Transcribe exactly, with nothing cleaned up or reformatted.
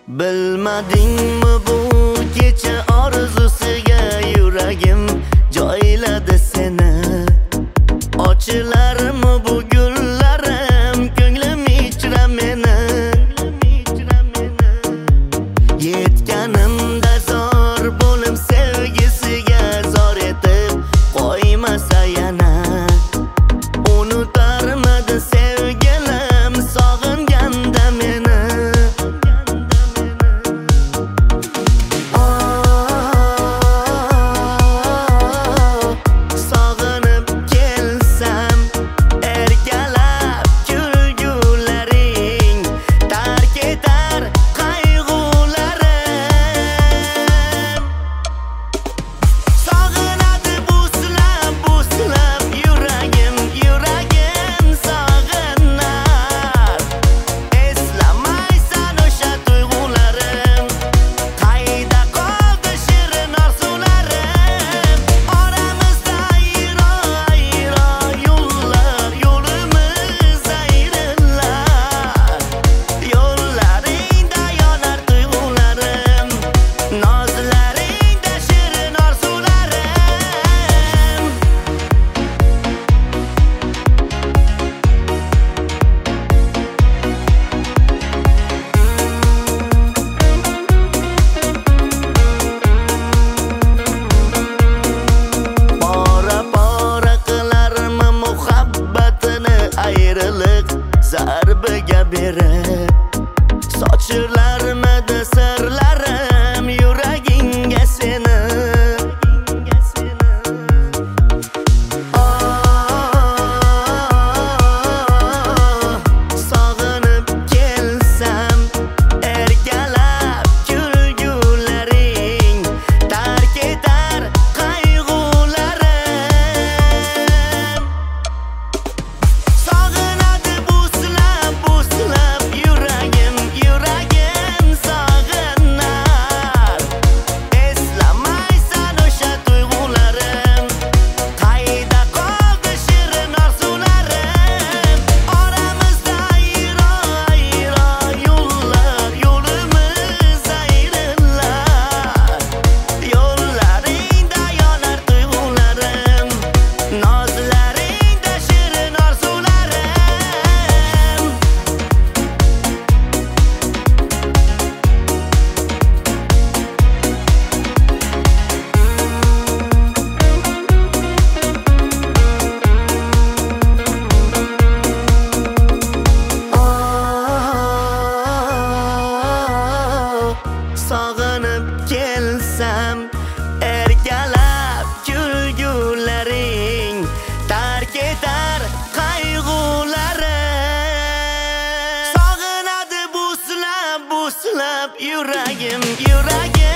Bilmadingmi bu kecha orzusiga yuragim joyladi seni. Ochilarmi bu gullarim, ko'nglim ichra meni. Yetganimda zor bo'lib sevgisiga zor etib qo'ymasa yana. Unutarmidi sevgilim sog'inganda meni. Zarbiga berib sochirlarmidi sirlarim yuragingga seni. Sog'inib kelsam erkalab kulgularing tark etar qayg'ularim. Sog'inadi buslab yuragim, yuragim sog'inar. Eslamaysan o'sha tuyg'ularim, qayda qoldi shirin orzularim. Oramizda ayro ayro yo'llar, yo'limiz ayrillar. Yo'llaringda yonar tuyg'ularim, nozlaringda shirin orzularim. Sog'inib kelsam erkalab kulgularing tark etar qayg'ularim. Sog'inadi buslab buslab yuragim, yuragim